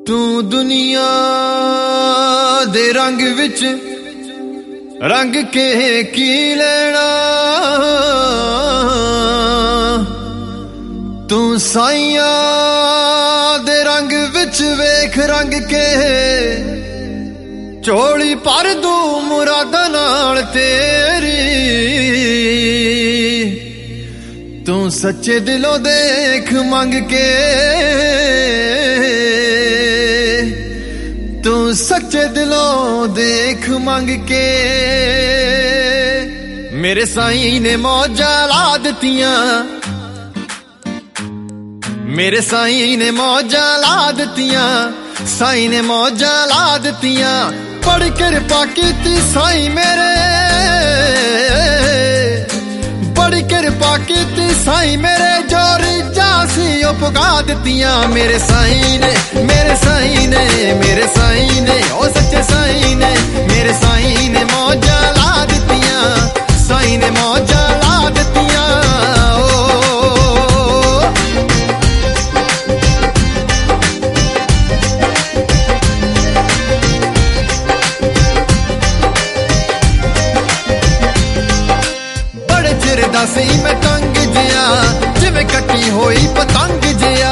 तू दुनिया दे रंग विच रंग के की लेना, तू साइया दे रंग विच वेख रंग के झोली भर दू मुरादा नाल तेरी। तू सच्चे दिलों देख मंग के, तू सच्चे दिलों देख मंग के। मेरे साईं ने मौजा ला दित्तियां, मेरे साईं ने मौजा ला दित्तियां, साईं ने मौजा ला दित्तियां। बड़ी किरपा कीती साईं मेरे, बड़ी किरपा कीती साईं मेरे। जो रीझां सी ओ पुगा दित्तियां मेरे साईं ने, मेरे साईं ने, मेरे साईं ने, ओ सच्चे साईं ने। मेरे साईं ने मौजा ला दित्तियां, साईं ने मौजा ला दित्तियां। बड़े चिर दा सी मैं तंग जिया, जिवें कट्टी होई पतंग जिया।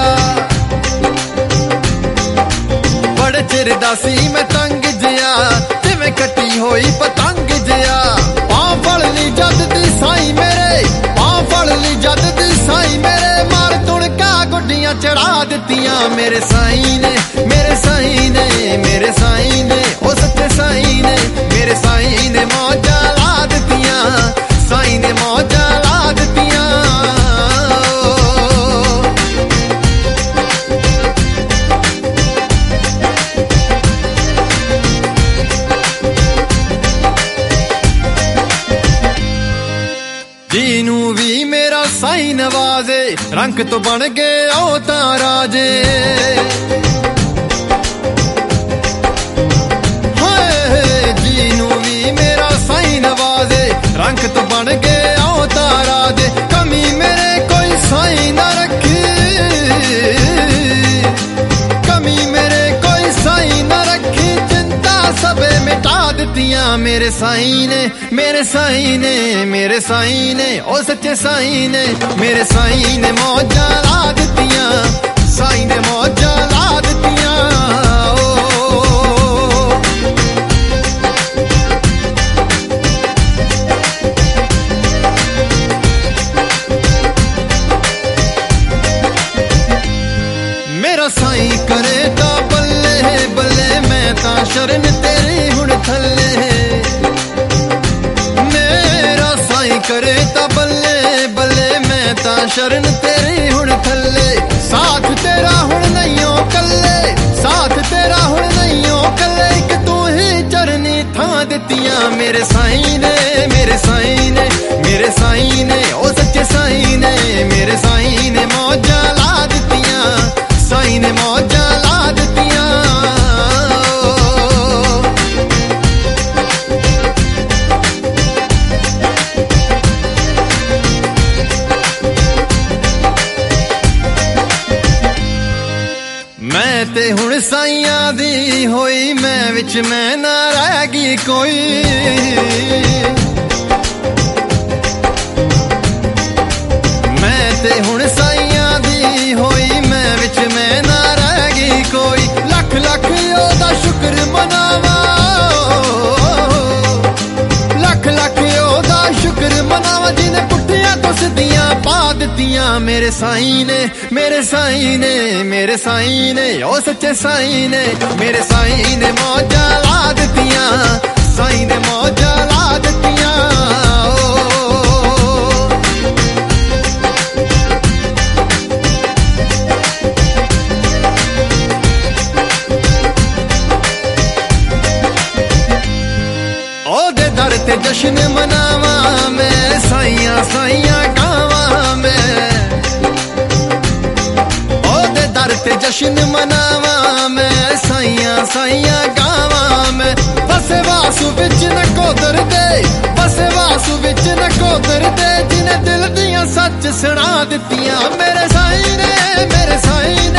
बड़े चिर दा सी मैं तंग जिया, जिवें कट्टी होई पतंग जिया। पां फड़ ली जद दी साईं मेरे, पां फड़ ली जद दी साईं मेरे। मार तुणका गुड्डियां चढ़ा दित्तियां मेरे साईं ने, मेरे साईं ने, मेरे साईं ने, ओ सच्चे साईं ने। मेरे साईं ने मौजा ला दित्तियां, साईं ने मौजा ला दित्तियां। जीनू भी मेरा साईं नवाजे, रंग तो बन गए ओ तां राजे। हाय जीनू भी मेरा साईं नवाजे, रंग तो बन गए ओ तां राजे। कमी मेरे कोई साईं ना रखी, कमी मेरे कोई साईं ना रखी। चिंता सबे मिटा दित्तियां मेरे साईं ने, मेरे साईं ने, मेरे साईं ने, ओ सच्चे साईं ने। मेरे साईं ने मौजा ला दित्तियां, साईं ने मौजा ला दित्तियां। मेरा साईं करे ता बल्ले बल्ले, मैं तां शरण तेरी हुण थल्ले। मेरा साईं करे ता बल्ले बल्ले, मैं तां शरण तेरी हुण थल्ले। साथ तेरा हुण नहियो कल्ले, साथ तेरा हुण नहियो कल्ले। इक तू ही चरनी थां दित्तियां मेरे साईं ने, मेरे साईं ने, मेरे साईं ने, ओ सच्चे साईं ने। मेरे साईं ने मौजा ला दित्तियां, साईं ने मौजा ला दित्तियां। मैं ते हुण साईयां दी होई, मैं विच मैं ना रह गई कोई। मैं ते हुण साईयां दी होई, मैं विच मैं ना रह गई कोई। लख लख ओदा शुक्र मनावा, लख लख ओदा शुक्र मनावा। जिन्हें पुट्ठियां तो सिद्धियां पा दित्तियां मेरे साईं ने, मेरे साईं ने, मेरे साईं ने, ओ सच्चे साईं ने। मेरे साईं ने मौजा ला दित्तियां, साईं ने मौजा ला दित्तियां। ओदे दर ते जश्न मनावा मैं, साईयां साईयां गावा मैं। ओदे दर ते जश्न मनावा मैं, साईयां साईयां गावा मैं। फसे वासु विच नकोदर दे, फसे वासु विच नकोदर दे। जिन्हें दिल दियां सच सुना दित्तियां मेरे साईं ने, मेरे साईं ने।